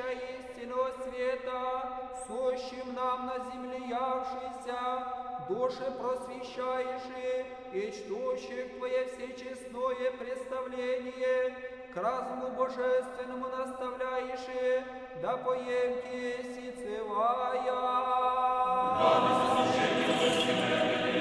истинного света, сущим нам на земле явшийся, души просвещаешь и чтущих Твое всечестное представление, к разуму божественному наставляешь, да поемки сицевая. Радость освящения